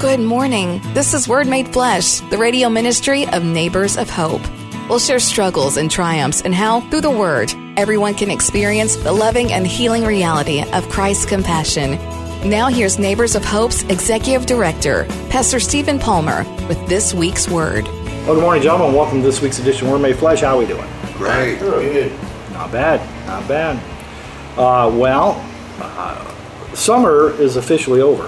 Good morning. This is Word Made Flesh, the radio ministry of Neighbors of Hope. We'll share struggles and triumphs and how, through the Word, everyone can experience the loving and healing reality of Christ's compassion. Now here's Neighbors of Hope's Executive Director, Pastor Stephen Palmer, with this week's Word. Well, good morning, gentlemen. Welcome to this week's edition of Word Made Flesh. How are we doing? Great. Good. Not bad. Not bad. Summer is officially over.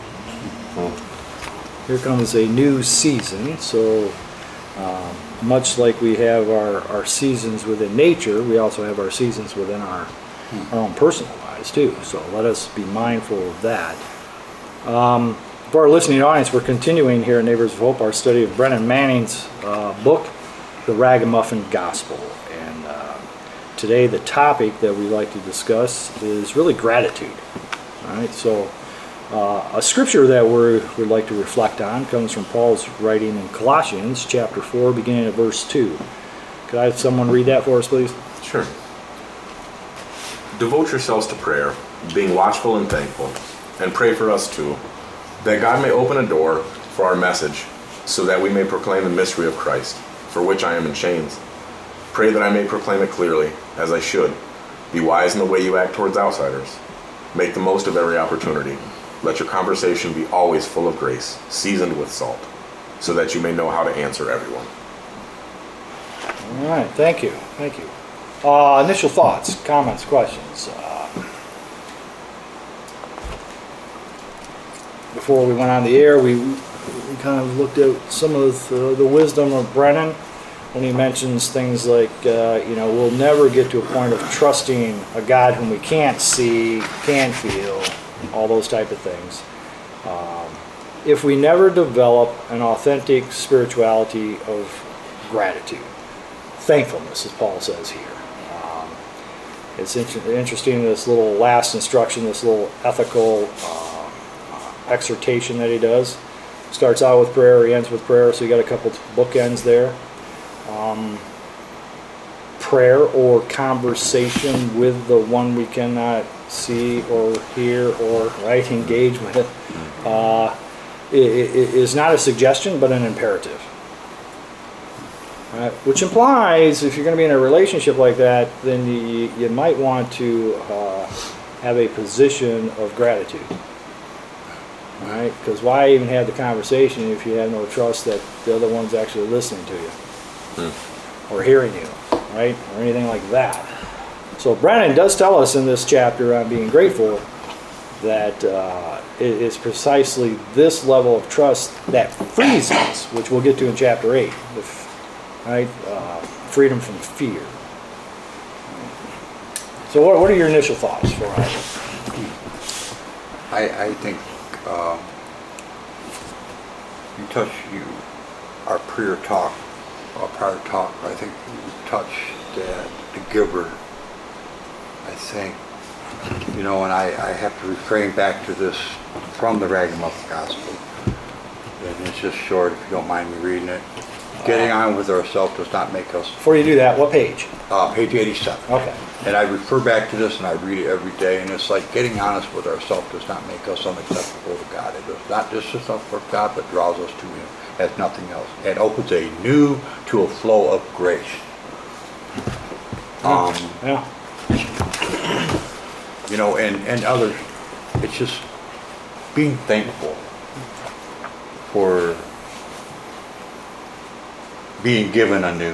Here comes a new season. So much like we have our seasons within nature, we also have our seasons within our own personal lives too. So let us be mindful of that. For our listening audience, we're continuing here at Neighbors of Hope our study of Brennan Manning's book, The Ragamuffin Gospel. And today the topic that we like to discuss is really gratitude. All right, so a scripture that we'd like to reflect on comes from Paul's writing in Colossians chapter 4, beginning at verse 2. Could I have someone read that for us, please? Sure. Devote yourselves to prayer, being watchful and thankful, and pray for us too, that God may open a door for our message, so that we may proclaim the mystery of Christ, for which I am in chains. Pray that I may proclaim it clearly, as I should. Be wise in the way you act towards outsiders. Make the most of every opportunity. Let your conversation be always full of grace, seasoned with salt, so that you may know how to answer everyone. All right, thank you. Thank you. Initial thoughts, comments, questions. Before we went on the air, we kind of looked at some of the wisdom of Brennan when he mentions things like, we'll never get to a point of trusting a God whom we can't see, can't feel, all those type of things. If we never develop an authentic spirituality of gratitude, thankfulness, as Paul says here. It's interesting, this little last instruction, this little ethical exhortation that he does. Starts out with prayer, he ends with prayer, so you got a couple bookends there. Prayer or conversation with the one we cannot see or hear or engage with is not a suggestion but an imperative. Which implies if you're going to be in a relationship like that, then you might want to have a position of gratitude. Right? Because why even have the conversation if you have no trust that the other one's actually listening to you or hearing you, right? Or anything like that. So Brennan does tell us in this chapter on being grateful that it is precisely this level of trust that frees us, which we'll get to in chapter 8, right? Freedom from fear. So what are your initial thoughts for us? I think our prior talk, I think you touched the giver. I think, and I have to refrain back to this from the Ragamuffin Gospel. And it's just short, if you don't mind me reading it. Getting on with ourselves does not make us... Before you do that, what page? Page 87. Okay. And I refer back to this and I read it every day, and it's like getting honest with ourselves does not make us unacceptable to God. It does not just for God, but draws us to Him as nothing else. And opens a flow of grace. Yeah. And others, it's just being thankful for being given anew.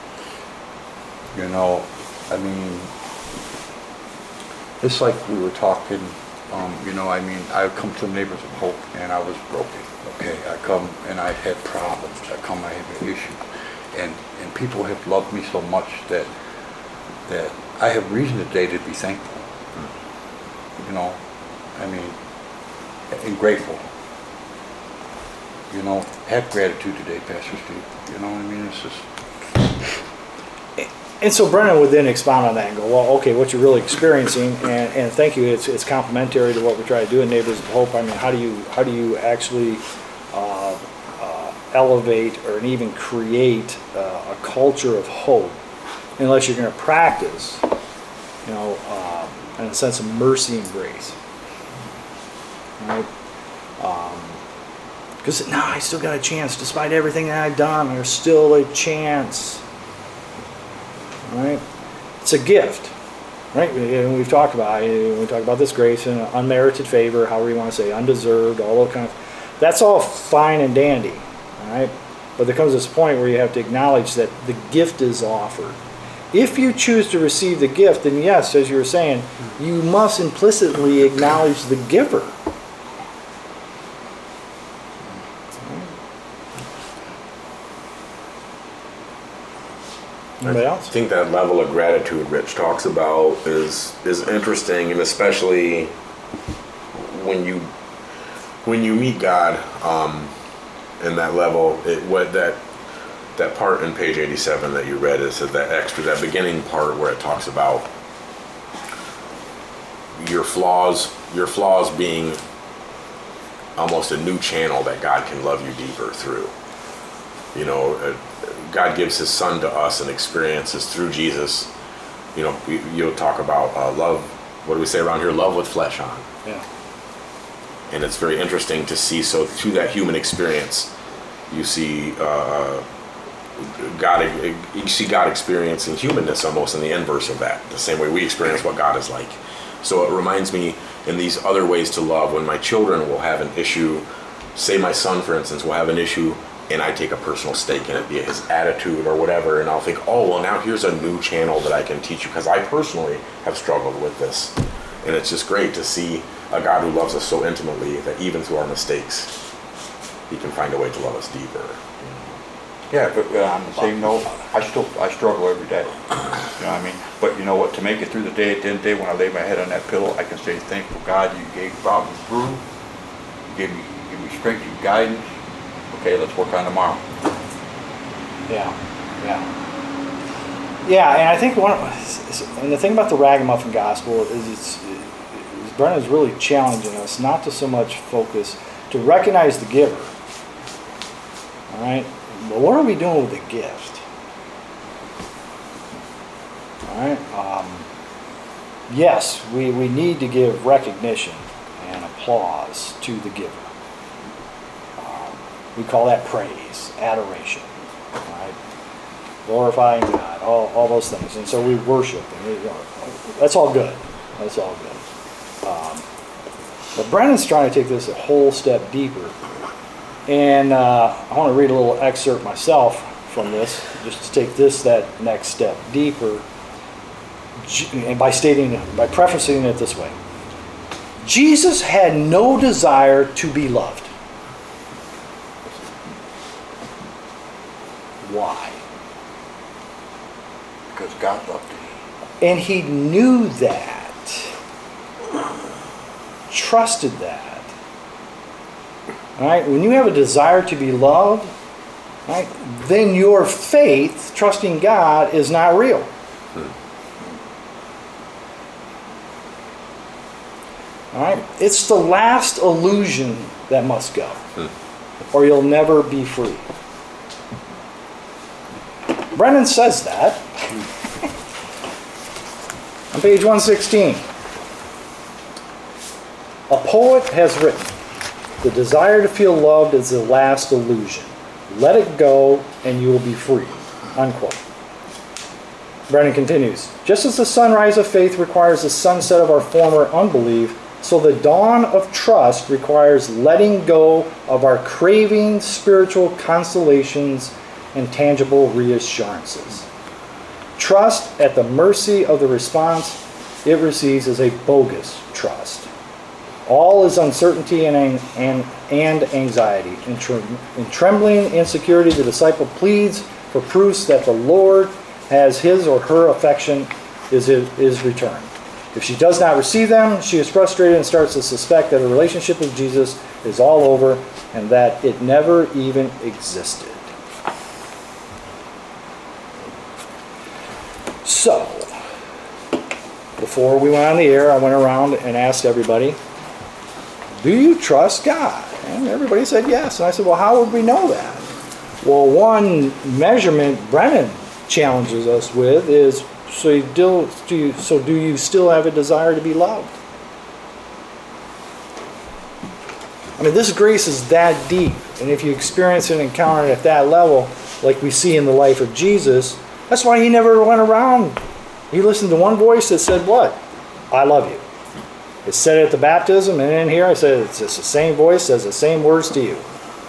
It's like we were talking, I come to the Neighbors of Hope and I was broken. Okay, I come and I had problems. I have an issue. And people have loved me so much that I have reason today to be thankful. And grateful. Have gratitude today, Pastor Steve. It's just... And so Brennan would then expound on that and go, well, okay, what you're really experiencing, and thank you, it's complementary to what we try to do in Neighbors of Hope. How do you actually elevate or even create a culture of hope unless you're going to practice, in a sense of mercy and grace. Right? Because, no, I still got a chance. Despite everything that I've done, there's still a chance. All right? It's a gift. Right? And we've talked about it. We talk about this grace and unmerited favor, however you want to say, undeserved, all those kinds. That's all fine and dandy. All right? But there comes this point where you have to acknowledge that the gift is offered. If you choose to receive the gift, then yes, as you were saying, you must implicitly acknowledge the giver. Anybody else? I think that level of gratitude Rich talks about is interesting, and especially when you meet God in that level. That part in page 87 that you read is that beginning part where it talks about your flaws being almost a new channel that God can love you deeper through. You know, God gives His Son to us and experiences through Jesus. You know, you'll talk about love. What do we say around here? Love with flesh on. Yeah. And it's very interesting to see. So through that human experience, you see God. You see God experiencing humanness almost in the inverse of that. The same way we experience what God is like. So it reminds me in these other ways to love, when my children will have an issue. Say my son, for instance, will have an issue, and I take a personal stake in it, be it his attitude or whatever, and I'll think, oh, well, now here's a new channel that I can teach you, because I personally have struggled with this. And it's just great to see a God who loves us so intimately that even through our mistakes, He can find a way to love us deeper. Yeah, but on the same note, I struggle every day. You know what I mean? But you know what? To make it through the day, at the end of the day, when I lay my head on that pillow, I can say, thankful God, you brought me through. You gave me strength and guidance. Okay, let's work on tomorrow. Yeah. And I think and the thing about the ragamuffin gospel is Brennan's really challenging us not to so much focus to recognize the giver. All right, but what are we doing with the gift? All right. Yes, we need to give recognition and applause to the giver. We call that praise, adoration, right? Glorifying God, all those things. And so we worship. And that's all good. That's all good. But Brennan's trying to take this a whole step deeper. And I want to read a little excerpt myself from this, just to take that next step deeper. And by prefacing it this way. Jesus had no desire to be loved. Why? Because God loved him. And He knew that, trusted that. All right? When you have a desire to be loved, right, then your faith, trusting God, is not real. All right? It's the last illusion that must go, or you'll never be free. Brennan says that on page 116. A poet has written, "The desire to feel loved is the last illusion. Let it go and you will be free." Unquote. Brennan continues, "Just as the sunrise of faith requires the sunset of our former unbelief, so the dawn of trust requires letting go of our craving spiritual consolations and tangible reassurances. Trust at the mercy of the response it receives is a bogus trust. All is uncertainty and anxiety. In trembling insecurity, the disciple pleads for proofs that the Lord has his or her affection is returned. If she does not receive them, she is frustrated and starts to suspect that her relationship with Jesus is all over and that it never even existed." So, before we went on the air, I went around and asked everybody, do you trust God? And everybody said yes. And I said, well, how would we know that? Well, one measurement Brennan challenges us with is, do you still have a desire to be loved? I mean, this grace is that deep. And if you experience and encounter it at that level, like we see in the life of Jesus, that's why he never went around. He listened to one voice that said, what? I love you. It said it at the baptism, and in here I said it's just the same voice, says the same words to you.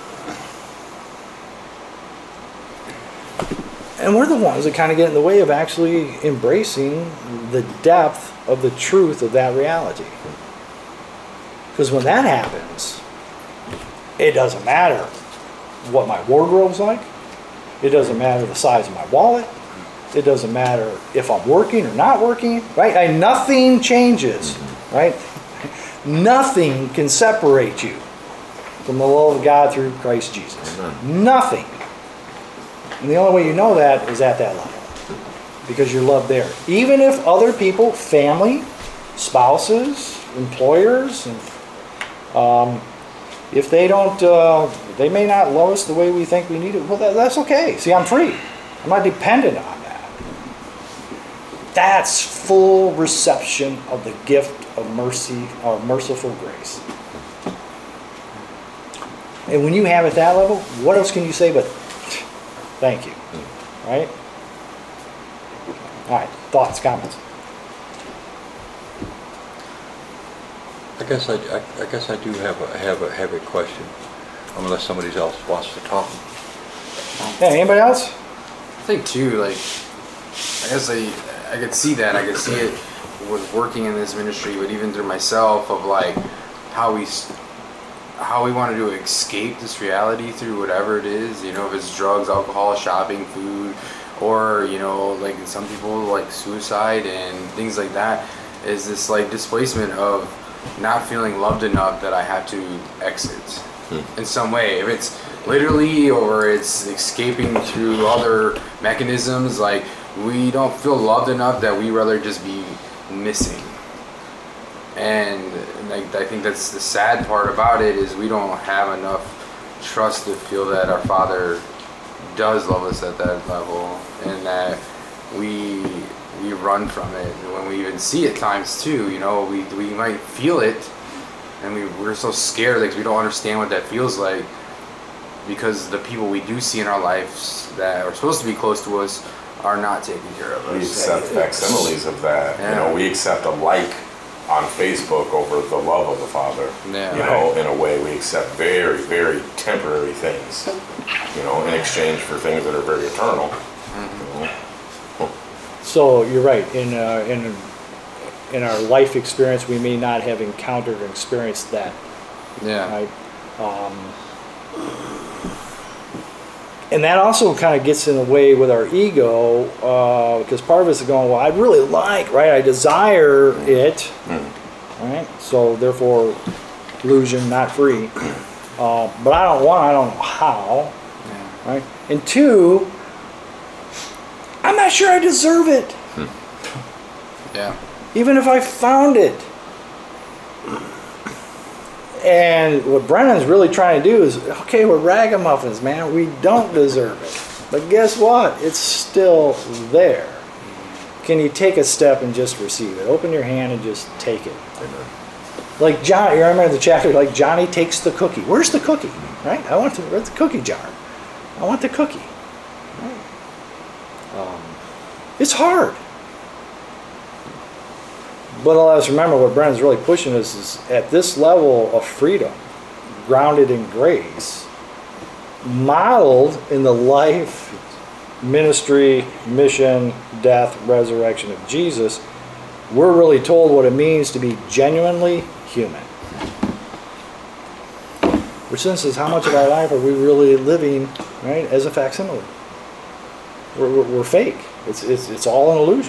And we're the ones that kind of get in the way of actually embracing the depth of the truth of that reality. Because when that happens, it doesn't matter what my wardrobe's like. It doesn't matter the size of my wallet. It doesn't matter if I'm working or not working, right? Nothing changes, right? Nothing can separate you from the love of God through Christ Jesus. Amen. Nothing. And the only way you know that is at that level. Because you're loved there. Even if other people, family, spouses, employers, and if they don't, they may not love us the way we think we need it. Well, that's okay. See, I'm free. I'm not dependent on that. That's full reception of the gift of mercy, or merciful grace. And when you have it at that level, what else can you say but thank you? Right? All right. Thoughts, comments? I guess I do have a question, unless somebody else wants to talk. Yeah, anybody else? I think too, like, I guess I could see that. I could see it with working in this ministry, but even through myself, of like how we wanted to escape this reality through whatever it is, you know, if it's drugs, alcohol, shopping, food, or, you know, like some people like suicide and things like that, is this like displacement of not feeling loved enough that I have to exit in some way. If it's literally or it's escaping through other mechanisms, like we don't feel loved enough that we rather just be missing. And like, I think that's the sad part about it, is we don't have enough trust to feel that our Father does love us at that level, and that we run from it. And when we even see it times too, you know, we might feel it, and we're so scared because we don't understand what that feels like, because the people we do see in our lives that are supposed to be close to us are not taking care of us. We accept facsimiles of that. Yeah. You know, we accept a like on Facebook over the love of the Father. Yeah. You know, in a way, we accept very, very temporary things, you know, in exchange for things that are very eternal. Mm-hmm. You know? So you're right. In our life experience, we may not have encountered or experienced that. Yeah. Right. And that also kind of gets in the way with our ego, because part of us is going, well, I really like, right? I desire it, right? So therefore, illusion, not free. But I don't know how, right? And two, I'm not sure I deserve it. Yeah. Even if I found it. And what Brennan's really trying to do is, okay, we're ragamuffins, man. We don't deserve it. But guess what? It's still there. Can you take a step and just receive it? Open your hand and just take it. Like John, you remember the chapter, like Johnny takes the cookie. Where's the cookie? Right? Where's the cookie jar? I want the cookie. Right? It's hard. But let us remember what Brennan's really pushing us is at this level of freedom, grounded in grace, modeled in the life, ministry, mission, death, resurrection of Jesus, we're really told what it means to be genuinely human. Which then says, how much of our life are we really living, right, as a facsimile? We're fake. It's all an illusion.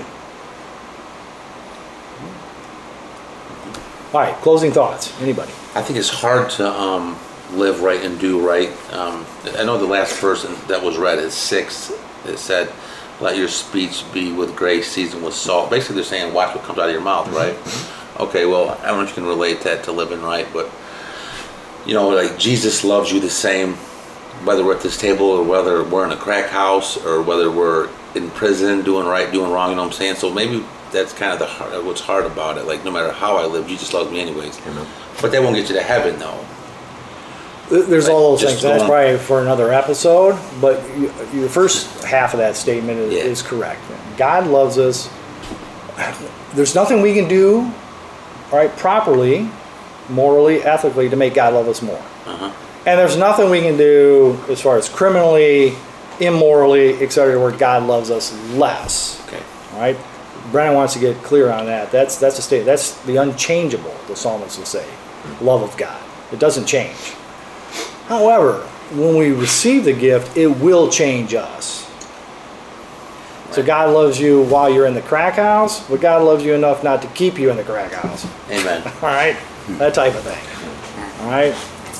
All right, closing thoughts. Anybody? I think it's hard to live right and do right. I know the last verse that was read is 6. It said, let your speech be with grace, seasoned with salt. Basically, they're saying, watch what comes out of your mouth, right? Okay, well, I don't know if you can relate that to living right, but, you know, like Jesus loves you the same, whether we're at this table or whether we're in a crack house or whether we're in prison doing right, doing wrong, you know what I'm saying? So maybe that's kind of what's hard about it. Like, no matter how I live, Jesus loves me anyways. Amen. But that won't get you to heaven, though. There's all those Just things. That's going- probably for another episode. But your first half of that statement is correct. God loves us. There's nothing we can do, all right, properly, morally, ethically, to make God love us more. Uh-huh. And there's nothing we can do as far as criminally, immorally, etc., where God loves us less. Okay. All right. Brennan wants to get clear on that. That's a state. That's the unchangeable. The psalmist will say, love of God. It doesn't change. However, when we receive the gift, it will change us. So God loves you while you're in the crack house, but God loves you enough not to keep you in the crack house. Amen. All right, that type of thing. All right.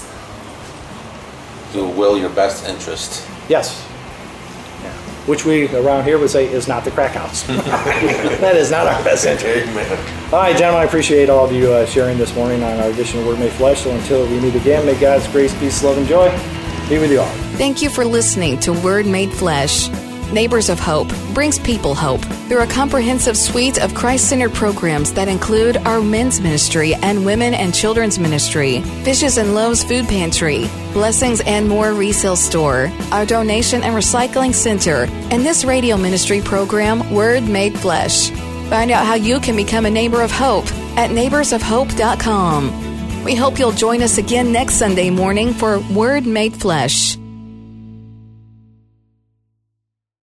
To will your best interest. Yes. Yeah. Which we around here would say is not the crack house. That is not our best interest. Amen. All right, gentlemen, I appreciate all of you sharing this morning on our edition of Word Made Flesh. So until we meet again, may God's grace, peace, love, and joy be with you all. Thank you for listening to Word Made Flesh. Neighbors of Hope brings people hope through a comprehensive suite of Christ-centered programs that include our men's ministry and women and children's ministry, Fishes and Loaves Food Pantry, Blessings and More Resale Store, our donation and recycling center, and this radio ministry program, Word Made Flesh. Find out how you can become a neighbor of hope at neighborsofhope.com. We hope you'll join us again next Sunday morning for Word Made Flesh.